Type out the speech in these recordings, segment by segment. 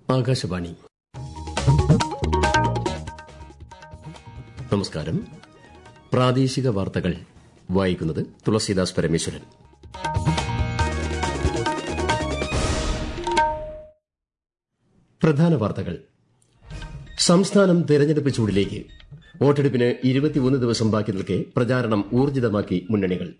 ആകാശവാണി. നമസ്കാരം. പ്രാദേശിക വാർത്തകൾ വായിക്കുന്നത് തുളസീദാസ് പരമേശ്വരൻ. പ്രധാന വാർത്തകൾ. സംസ്ഥാനം തെരഞ്ഞെടുപ്പ് ചൂടിലേക്ക്. വോട്ടെടുപ്പിന് 21 ദിവസം ബാക്കി നിൽക്കെ പ്രചാരണം ഊർജിതമാക്കി മുന്നണികൾ.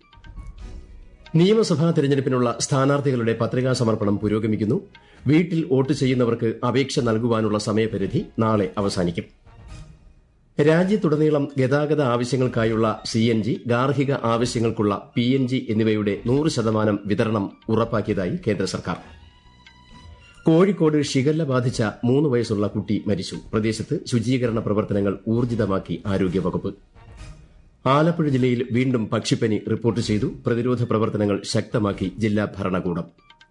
നിയമസഭാ തെരഞ്ഞെടുപ്പിനുള്ള സ്ഥാനാർത്ഥികളുടെ പത്രികാ സമർപ്പണം പുരോഗമിക്കുന്നു. വീട്ടിൽ വോട്ട് ചെയ്യുന്നവർക്ക് അപേക്ഷ നൽകുവാനുള്ള സമയപരിധി നാളെ അവസാനിക്കും. രാജ്യത്തുടനീളം ഗതാഗത ആവശ്യങ്ങൾക്കായുള്ള CNG, ഗാർഹിക ആവശ്യങ്ങൾക്കുള്ള PNG എന്നിവയുടെ 100% വിതരണം ഉറപ്പാക്കിയതായി കേന്ദ്ര സർക്കാർ. കോഴിക്കോട് ഷിഗല്ല ബാധിച്ച 3 വയസ്സുള്ള കുട്ടി മരിച്ചു. പ്രദേശത്ത് ശുചീകരണ പ്രവർത്തനങ്ങൾ ഊർജിതമാക്കി ആരോഗ്യവകുപ്പ്. ആലപ്പുഴ ജില്ലയിൽ വീണ്ടും പക്ഷിപ്പനി റിപ്പോർട്ട് ചെയ്തു. പ്രതിരോധ പ്രവർത്തനങ്ങൾ ശക്തമാക്കി ജില്ലാ ഭരണകൂടം.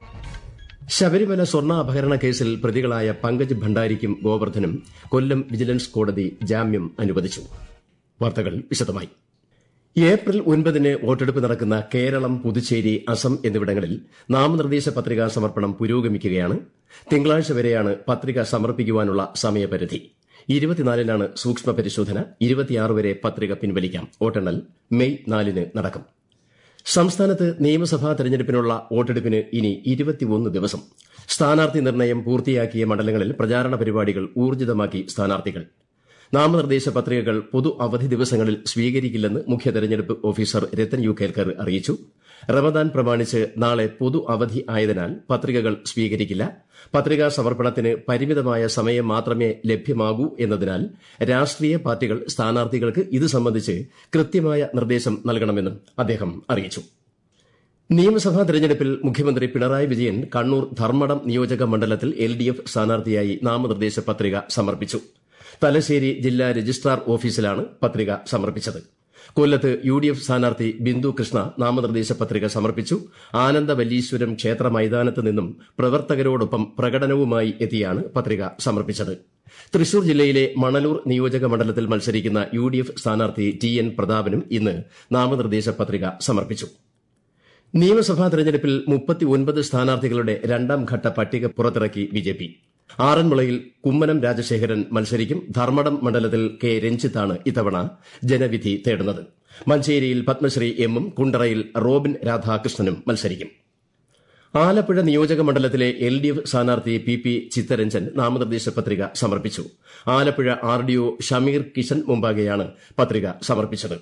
ശബരിമല സ്വർണ്ണ അപഹരണ കേസിൽ പ്രതികളായ പങ്കജ് ഭണ്ഡാരിക്കും ഗോവർദ്ധനും കൊല്ലം വിജിലൻസ് കോടതി ജാമ്യം അനുവദിച്ചു. വാർത്തകൾ വിശദമായി. ഏപ്രിൽ 9 വോട്ടെടുപ്പ് നടക്കുന്ന കേരളം, പുതുച്ചേരി, അസം എന്നിവിടങ്ങളിൽ നാമനിർദ്ദേശ പത്രികാ സമർപ്പണം പുരോഗമിക്കുകയാണ്. തിങ്കളാഴ്ച വരെയാണ് പത്രിക സമർപ്പിക്കുവാനുള്ള സമയപരിധി. 24-നാണ് സൂക്ഷ്മ പരിശോധന. 26 വരെ പത്രിക പിൻവലിക്കാം. വോട്ടെണ്ണൽ മെയ് 4 നടക്കും. സംസ്ഥാനത്ത് നിയമസഭാ തെരഞ്ഞെടുപ്പിനുള്ള വോട്ടെടുപ്പിന് ഇനി 21 ദിവസം. സ്ഥാനാർത്ഥി നിർണ്ണയം പൂർത്തിയാക്കിയ മണ്ഡലങ്ങളിൽ പ്രചാരണ പരിപാടികൾ ഊർജിതമാക്കി സ്ഥാനാർത്ഥികൾ. നാമനിർദ്ദേശ പത്രികകൾ പൊതു അവധി ദിവസങ്ങളിൽ സ്വീകരിക്കില്ലെന്ന് മുഖ്യ തെരഞ്ഞെടുപ്പ് ഓഫീസർ രത്തൻ യു കേൽക്കർ അറിയിച്ചു. റമദാൻ പ്രമാണിച്ച് നാളെ പൊതു അവധി ആയതിനാൽ പത്രികകൾ സ്വീകരിക്കില്ല. പത്രികാ സമർപ്പണത്തിന് പരിമിതമായ സമയം മാത്രമേ ലഭ്യമാകൂ എന്നതിനാൽ രാഷ്ട്രീയ പാർട്ടികൾ സ്ഥാനാർത്ഥികൾക്ക് ഇത് സംബന്ധിച്ച് കൃത്യമായ നിർദ്ദേശം നൽകണമെന്നും അദ്ദേഹം അറിയിച്ചു. നിയമസഭാ തെരഞ്ഞെടുപ്പിൽ മുഖ്യമന്ത്രി പിണറായി വിജയൻ കണ്ണൂർ ധർമ്മടം നിയോജക മണ്ഡലത്തിൽ LDF സ്ഥാനാർത്ഥിയായി നാമനിർദ്ദേശ പത്രിക സമർപ്പിച്ചു. തലശ്ശേരി ജില്ലാ രജിസ്ട്രാർ ഓഫീസിലാണ് പത്രിക സമർപ്പിച്ചത്. കൊല്ലത്ത് UDF സ്ഥാനാർത്ഥി ബിന്ദു കൃഷ്ണ നാമനിർദ്ദേശ പത്രിക സമർപ്പിച്ചു. ആനന്ദവല്ലീശ്വരം ക്ഷേത്ര മൈതാനത്ത് നിന്നും പ്രവർത്തകരോടൊപ്പം പ്രകടനവുമായി എത്തിയാണ് പത്രിക സമർപ്പിച്ചത്. തൃശൂർ ജില്ലയിലെ മണലൂർ നിയോജക മണ്ഡലത്തിൽ മത്സരിക്കുന്ന UDF സ്ഥാനാർത്ഥി TN പ്രതാപനും ഇന്ന് നാമനിർദ്ദേശ പത്രിക സമർപ്പിച്ചു. നിയമസഭാ തെരഞ്ഞെടുപ്പിൽ 39 സ്ഥാനാർത്ഥികളുടെ 2ാം ഘട്ട പട്ടിക പുറത്തിറക്കി BJP. ആറന്മുളയിൽ കുമ്മനം രാജശേഖരൻ മത്സരിക്കും. ധർമ്മടം മണ്ഡലത്തിൽ K. രഞ്ജിത്താണ് ഇത്തവണ ജനവിധി തേടുന്നത്. മഞ്ചേരിയിൽ പത്മശ്രീ M-ഉം കുണ്ടറയിൽ റോബിൻ രാധാകൃഷ്ണനും മത്സരിക്കും. ആലപ്പുഴ നിയോജക മണ്ഡലത്തിലെ LDF സ്ഥാനാർത്ഥി PP ചിത്തരഞ്ജൻ നാമനിർദ്ദേശ പത്രിക സമർപ്പിച്ചു. ആലപ്പുഴ RDO ഷമീർ കിഷൻ മുമ്പാകെയാണ് പത്രിക സമർപ്പിച്ചത്.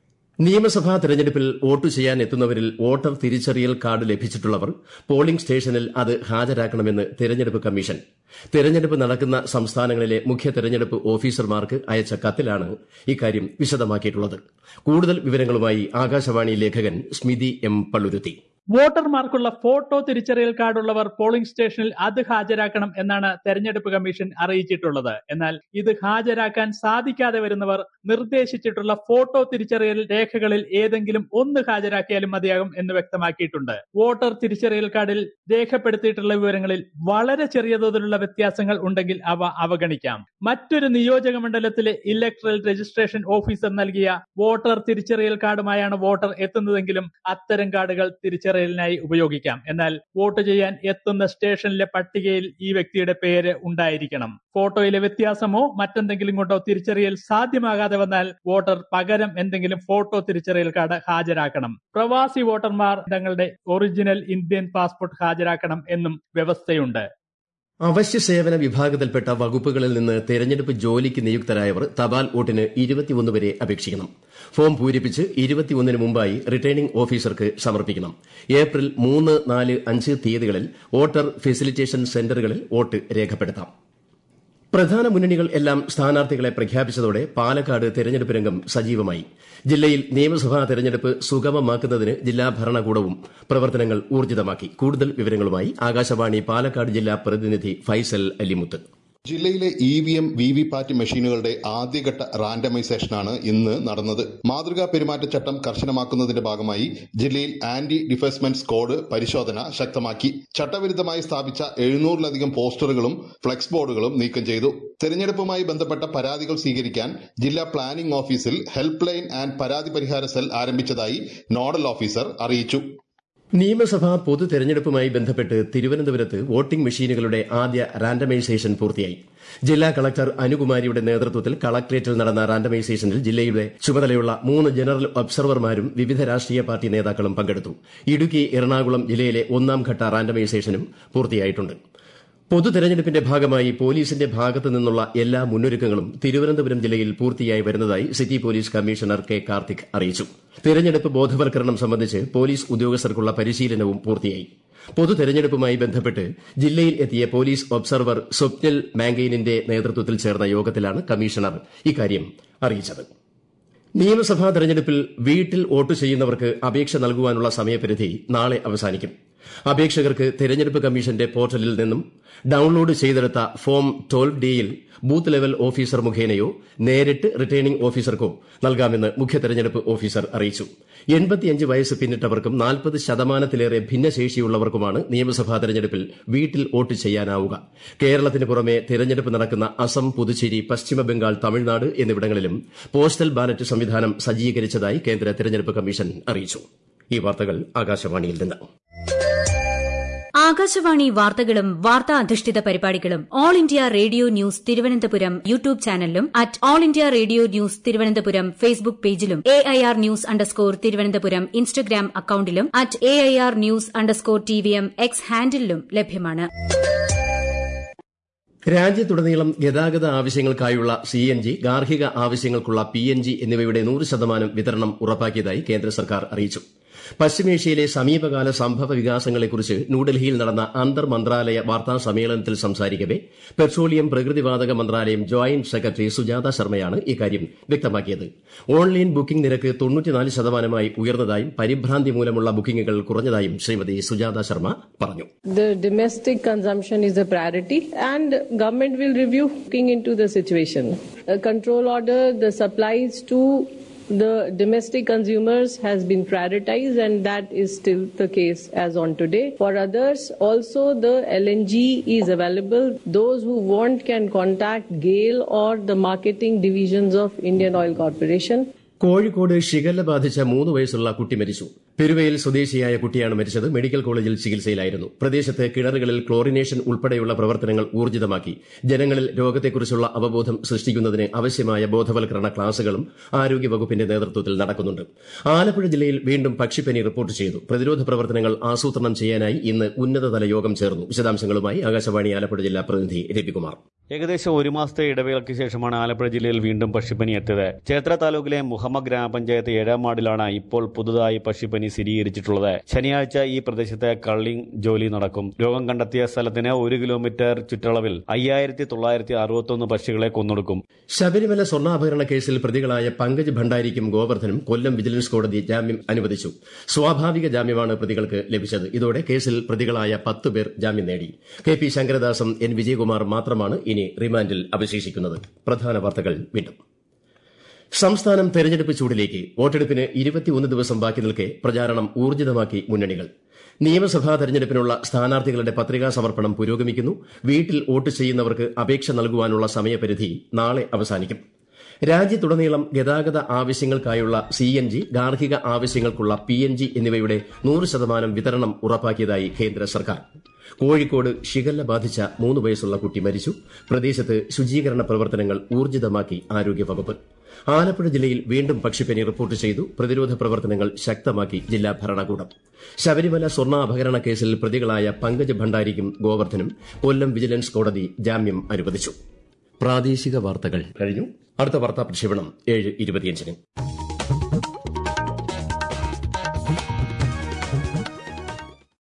നിയമസഭാ തെരഞ്ഞെടുപ്പിൽ വോട്ട് ചെയ്യാൻ എത്തുന്നവരിൽ വോട്ടർ തിരിച്ചറിയൽ കാർഡ് ലഭിച്ചിട്ടുള്ളവർ പോളിംഗ് സ്റ്റേഷനിൽ അത് ഹാജരാക്കണമെന്ന് തെരഞ്ഞെടുപ്പ് കമ്മീഷൻ. തെരഞ്ഞെടുപ്പ് നടക്കുന്ന സംസ്ഥാനങ്ങളിലെ മുഖ്യ തെരഞ്ഞെടുപ്പ് ഓഫീസർമാർക്ക് അയച്ച കത്തിലാണ് ഇക്കാര്യം വിശദമാക്കിയിട്ടുള്ളത്. കൂടുതൽ വിവരങ്ങളുമായി ആകാശവാണി ലേഖകൻ സ്മിതി M. പള്ളുരുത്തി. വോട്ടർമാർക്കുള്ള ഫോട്ടോ തിരിച്ചറിയൽ കാർഡുള്ളവർ പോളിംഗ് സ്റ്റേഷനിൽ അത് ഹാജരാക്കണം എന്നാണ് തെരഞ്ഞെടുപ്പ് കമ്മീഷൻ അറിയിച്ചിട്ടുള്ളത്. എന്നാൽ ഇത് ഹാജരാക്കാൻ സാധിക്കാതെ വരുന്നവർ നിർദ്ദേശിച്ചിട്ടുള്ള ഫോട്ടോ തിരിച്ചറിയൽ രേഖകളിൽ ഏതെങ്കിലും ഒന്ന് ഹാജരാക്കിയാലും മതിയാകും എന്ന് വ്യക്തമാക്കിയിട്ടുണ്ട്. വോട്ടർ തിരിച്ചറിയൽ കാർഡിൽ രേഖപ്പെടുത്തിയിട്ടുള്ള വിവരങ്ങളിൽ വളരെ ചെറിയ തോതിലുള്ള വ്യത്യാസങ്ങൾ ഉണ്ടെങ്കിൽ അവ അവഗണിക്കാം. മറ്റൊരു നിയോജക മണ്ഡലത്തിലെ ഇലക്ട്രൽ രജിസ്ട്രേഷൻ ഓഫീസർ നൽകിയ വോട്ടർ തിരിച്ചറിയൽ കാർഡുമായാണ് വോട്ടർ എത്തുന്നതെങ്കിലും അത്തരം കാർഡുകൾ തിരിച്ചറിയലിനായി ഉപയോഗിക്കാം. എന്നാൽ വോട്ട് ചെയ്യാൻ എത്തുന്ന സ്റ്റേഷനിലെ പട്ടികയിൽ ഈ വ്യക്തിയുടെ പേര് ഉണ്ടായിരിക്കണം. ഫോട്ടോയിലെ വ്യത്യാസമോ മറ്റെന്തെങ്കിലും കൊണ്ടോ തിരിച്ചറിയൽ സാധ്യമാകാതെ വന്നാൽ വോട്ടർ പകരം എന്തെങ്കിലും ഫോട്ടോ തിരിച്ചറിയൽ കാർഡ് ഹാജരാക്കണം. പ്രവാസി വോട്ടർമാർ തങ്ങളുടെ ഒറിജിനൽ ഇന്ത്യൻ പാസ്പോർട്ട് ഹാജരാക്കണം എന്നും വ്യവസ്ഥയുണ്ട്. അവശ്യ സേവന വിഭാഗത്തിൽപ്പെട്ട വകുപ്പുകളിൽ നിന്ന് തെരഞ്ഞെടുപ്പ് ജോലിക്ക് നിയുക്തരായവർ തപാൽ വോട്ടിന് 21 വരെ അപേക്ഷിക്കണം. ഫോം പൂരിപ്പിച്ച് 21 മുമ്പായി റിട്ടേണിംഗ് ഓഫീസർക്ക് സമർപ്പിക്കണം. ഏപ്രിൽ 3, 4, 5 തീയതികളിൽ വോട്ടർ ഫെസിലിറ്റേഷൻ സെന്ററുകളിൽ വോട്ട് രേഖപ്പെടുത്താം. പ്രധാന മുന്നണികൾ എല്ലാം സ്ഥാനാർത്ഥികളെ പ്രഖ്യാപിച്ചതോടെ പാലക്കാട് തെരഞ്ഞെടുപ്പ് രംഗം സജീവമായി. ജില്ലയിൽ നിയമസഭാ തെരഞ്ഞെടുപ്പ് സുഗമമാക്കുന്നതിന് ജില്ലാ ഭരണകൂടവും പ്രവർത്തനങ്ങൾ ഊർജിതമാക്കി. കൂടുതൽ വിവരങ്ങളുമായി ആകാശവാണി പാലക്കാട് ജില്ലാ പ്രതിനിധി ഫൈസൽ അലിമുത്ത്. ജില്ലയിലെ EVM, VVPAT മെഷീനുകളുടെ ആദ്യഘട്ട റാൻഡമൈസേഷനാണ് ഇന്ന് നടന്നത്. മാതൃകാ പെരുമാറ്റച്ചട്ടം കർശനമാക്കുന്നതിന്റെ ഭാഗമായി ജില്ലയിൽ ആന്റി ഡിഫേസ്മെന്റ് സ്ക്വാഡ് പരിശോധന ശക്തമാക്കി. ചട്ടവിരുദ്ധമായി സ്ഥാപിച്ച 700-ലധികം പോസ്റ്ററുകളും ഫ്ലെക്സ് ബോർഡുകളും നീക്കം ചെയ്തു. തെരഞ്ഞെടുപ്പുമായി ബന്ധപ്പെട്ട പരാതികൾ സ്വീകരിക്കാൻ ജില്ലാ പ്ലാനിംഗ് ഓഫീസിൽ ഹെൽപ്പ് ലൈൻ ആൻഡ് പരാതി പരിഹാര സെൽ ആരംഭിച്ചതായി നോഡൽ ഓഫീസർ അറിയിച്ചു. നിയമസഭാ പൊതു തെരഞ്ഞെടുപ്പുമായി ബന്ധപ്പെട്ട് തിരുവനന്തപുരത്ത് വോട്ടിംഗ് മെഷീനുകളുടെ ആദ്യ റാൻഡമൈസേഷൻ പൂർത്തിയായി. ജില്ലാ കളക്ടർ അനുകുമാരിയുടെ നേതൃത്വത്തിൽ കളക്ടറേറ്റിൽ നടന്ന റാൻഡമൈസേഷനിൽ ജില്ലയുടെ ചുമതലയുള്ള 3 ജനറൽ ഒബ്സർവർമാരും വിവിധ രാഷ്ട്രീയ പാർട്ടി നേതാക്കളും പങ്കെടുത്തു. ഇടുക്കി, എറണാകുളം ജില്ലയിലെ 1ാം ഘട്ട റാൻഡമൈസേഷനും പൂർത്തിയായിട്ടുണ്ട്. പൊതു തെരഞ്ഞെടുപ്പിന്റെ ഭാഗമായി പോലീസിന്റെ ഭാഗത്തു നിന്നുള്ള എല്ലാ മുന്നൊരുക്കങ്ങളും തിരുവനന്തപുരം ജില്ലയിൽ പൂർത്തിയായി വരുന്നതായി city police commissioner K Karthik അറിയിച്ചു. തെരഞ്ഞെടുപ്പ് ബോധവൽക്കരണം സംബന്ധിച്ച് പോലീസ് ഉദ്യോഗസ്ഥർക്കുള്ള പരിശീലനവും പൂർത്തിയായി. പൊതു തെരഞ്ഞെടുപ്പുമായി ബന്ധപ്പെട്ട് ജില്ലയിൽ എത്തിയ പോലീസ് ഒബ്സർവർ സ്വപ്നിൽ മാംഗെയിനിന്റെ നേതൃത്വത്തിൽ ചേർന്ന യോഗത്തിലാണ് കമ്മീഷണർ ഇക്കാര്യം അറിയിച്ചത്. നിയമസഭാ തെരഞ്ഞെടുപ്പിൽ വീട്ടിൽ വോട്ട് ചെയ്യുന്നവർക്ക് അപേക്ഷ നൽകുവാനുള്ള സമയപരിധി നാളെ അവസാനിക്കും. അപേക്ഷകർക്ക് തെരഞ്ഞെടുപ്പ് കമ്മീഷന്റെ പോർട്ടലിൽ നിന്നും ഡൌൺലോഡ് ചെയ്തെടുത്ത ഫോം 12Dയിൽ ബൂത്ത് ലെവൽ ഓഫീസർ മുഖേനയോ നേരിട്ട് റിട്ടേണിംഗ് ഓഫീസർക്കോ നൽകാമെന്ന് മുഖ്യ തെരഞ്ഞെടുപ്പ് ഓഫീസർ അറിയിച്ചു. 85 വയസ്സ് പിന്നിട്ടവർക്കും 40% ഭിന്നശേഷിയുള്ളവർക്കുമാണ് നിയമസഭാ തെരഞ്ഞെടുപ്പിൽ വീട്ടിൽ വോട്ട് ചെയ്യാനാവുക. കേരളത്തിന് പുറമെ തെരഞ്ഞെടുപ്പ് നടക്കുന്ന അസം, പുതുച്ചേരി, പശ്ചിമബംഗാൾ, തമിഴ്നാട് എന്നിവിടങ്ങളിലും പോസ്റ്റൽ ബാലറ്റ് സംവിധാനം സജ്ജീകരിച്ചതായി കേന്ദ്ര തെരഞ്ഞെടുപ്പ് കമ്മീഷൻ അറിയിച്ചു. ഈ വാർത്തകൾ ആകാശവാണിയിൽ നിന്ന്. ആകാശവാണി വാർത്തകളും വാർത്താ അധിഷ്ഠിത പരിപാടികളും all India radio news Thiruvananthapuram YouTube ചാനലിലും all India radio news Thiruvananthapuram Facebook പേജിലും AIR ന്യൂസ് _ ഇൻസ്റ്റഗ്രാം അക്കൌണ്ടിലും AIR ന്യൂസ് _TVM എക്സ് ഹാൻഡിലും ലഭ്യമാണ്. രാജ്യത്തുടനീളം ഗതാഗത ആവശ്യങ്ങൾക്കായുള്ള CNG, ഗാർഹിക ആവശ്യങ്ങൾക്കുള്ള PNG എന്നിവയുടെ 100% വിതരണം ഉറപ്പാക്കിയതായി കേന്ദ്ര സർക്കാർ അറിയിച്ചു. പശ്ചിമേഷ്യയിലെ സമീപകാല സംഭവ വികാസങ്ങളെക്കുറിച്ച് ന്യൂഡൽഹിയിൽ നടന്ന അന്തർ മന്ത്രാലയ വാർത്താ സമ്മേളനത്തിൽ സംസാരിക്കവെ പെട്രോളിയം, പ്രകൃതിവാതക മന്ത്രാലയം ജോയിന്റ് സെക്രട്ടറി സുജാത ശർമ്മയാണ് ഇക്കാര്യം വ്യക്തമാക്കിയത്. ഓൺലൈൻ ബുക്കിംഗ് നിരക്ക് 94% ഉയർന്നതായും പരിഭ്രാന്തി മൂലമുള്ള ബുക്കിംഗുകൾ കുറഞ്ഞതായും ശ്രീമതി സുജാത ശർമ്മ പറഞ്ഞു. The domestic consumption is a priority and government will review looking into the situation. A control order, the supplies to the domestic consumers has been prioritized and that is still the case as on today. For others also the LNG is available. Those who want can contact GAIL or the marketing divisions of Indian Oil Corporation. Kozhikode shigella ബാധിച്ച 3 വയസ്സുള്ള കുട്ടി മരിച്ചു. പെരുവയിൽ സ്വദേശിയായ കുട്ടിയാണ് മരിച്ചത്. Medical കോളേജിൽ ചികിത്സയിലായിരുന്നു. പ്രദേശത്ത് കിണറുകളിൽ ക്ലോറിനേഷൻ ഉൾപ്പെടെയുള്ള പ്രവർത്തനങ്ങൾ ഊർജിതമാക്കി. ജനങ്ങളിൽ രോഗത്തെക്കുറിച്ചുള്ള അവബോധം സൃഷ്ടിക്കുന്നതിന് ആവശ്യമായ ബോധവൽക്കരണ ക്ലാസുകളും ആരോഗ്യവകുപ്പിന്റെ നേതൃത്വത്തിൽ നടക്കുന്നുണ്ട്. ആലപ്പുഴ ജില്ലയിൽ വീണ്ടും പക്ഷിപ്പനി റിപ്പോർട്ട് ചെയ്തു. പ്രതിരോധ പ്രവർത്തനങ്ങൾ ആസൂത്രണം ചെയ്യാനായി ഇന്ന് ഉന്നതതല യോഗം ചേർന്നു. വിശദാംശങ്ങളുമായി ആകാശവാണി ആലപ്പുഴ ജില്ലാ പ്രതിനിധി രവികുമാർ. ഏകദേശം 1 മാസത്തെ ഇടവേളയ്ക്ക് ശേഷമാണ് ആലപ്പുഴ ജില്ലയിൽ വീണ്ടും പക്ഷിപ്പനി എത്തിയത്. ചേത്ര താലൂക്കിലെ മുഹമ്മ ഗ്രാമപഞ്ചായത്ത് 7ാം വാർഡിലാണ് ഇപ്പോൾ പുതുതായി പക്ഷിപ്പനി സ്ഥിരീകരിച്ചിട്ടുള്ളത്. ശനിയാഴ്ച ഈ പ്രദേശത്ത് കള്ളിംഗ് ജോലി നടക്കും. രോഗം കണ്ടെത്തിയ സ്ഥലത്തിന് 1 കിലോമീറ്റർ ചുറ്റളവിൽ 5961 പക്ഷികളെ കൊന്നൊടുക്കും. ശബരിമല സ്വർണ്ണാഭരണ കേസിൽ പ്രതികളായ പങ്കജ് ഭണ്ഡാരിക്കും ഗോവർദ്ധനും കൊല്ലം വിജിലൻസ് കോടതി ജാമ്യം അനുവദിച്ചു. സ്വാഭാവിക ജാമ്യമാണ് പ്രതികൾക്ക് ലഭിച്ചത്. ഇതോടെ കേസിൽ പ്രതികളായ 10 പേർ ജാമ്യം നേടി. KP ശങ്കരദാസും N വിജയകുമാർ മാത്രമാണ് ഇനി റിമാൻഡിൽ അവശേഷിക്കുന്നത്. പ്രധാന വാർത്തകൾ വീണ്ടും. സംസ്ഥാനം തെരഞ്ഞെടുപ്പ് ചൂടിലേക്ക്. വോട്ടെടുപ്പിന് 21 ദിവസം ബാക്കി നിൽക്കെ പ്രചാരണം ഊർജിതമാക്കി മുന്നണികൾ. നിയമസഭാ തെരഞ്ഞെടുപ്പിനുള്ള സ്ഥാനാർത്ഥികളുടെ പത്രികാ സമർപ്പണം പുരോഗമിക്കുന്നു. വീട്ടിൽ വോട്ട് ചെയ്യുന്നവർക്ക് അപേക്ഷ നൽകുവാനുള്ള സമയപരിധി നാളെ അവസാനിക്കും. രാജ്യത്തുടനീളം ഗതാഗത ആവശ്യങ്ങൾക്കായുള്ള CNG, ഗാർഹിക ആവശ്യങ്ങൾക്കുള്ള PNG എന്നിവയുടെ 100% വിതരണം ഉറപ്പാക്കിയതായി കേന്ദ്ര സർക്കാർ. കോഴിക്കോട് ഷിഗല്ല ബാധിച്ച 3 വയസ്സുള്ള കുട്ടി മരിച്ചു. പ്രദേശത്ത് ശുചീകരണ പ്രവർത്തനങ്ങൾ ഊർജിതമാക്കി ആരോഗ്യവകുപ്പ്. ആലപ്പുഴ ജില്ലയിൽ വീണ്ടും പക്ഷിപ്പനി റിപ്പോർട്ട് ചെയ്തു. പ്രതിരോധ പ്രവർത്തനങ്ങൾ ശക്തമാക്കി ജില്ലാ ഭരണകൂടം. ശബരിമല സ്വർണ്ണാഭരണ കേസിൽ പ്രതികളായ പങ്കജ് ഭണ്ഡാരിക്കും ഗോവർദ്ധനും കൊല്ലം വിജിലൻസ് കോടതി ജാമ്യം അനുവദിച്ചു. പ്രാദേശിക വാർത്തകൾ കഴിഞ്ഞു. അടുത്ത വാർത്താ പ്രക്ഷേപണം 7:25.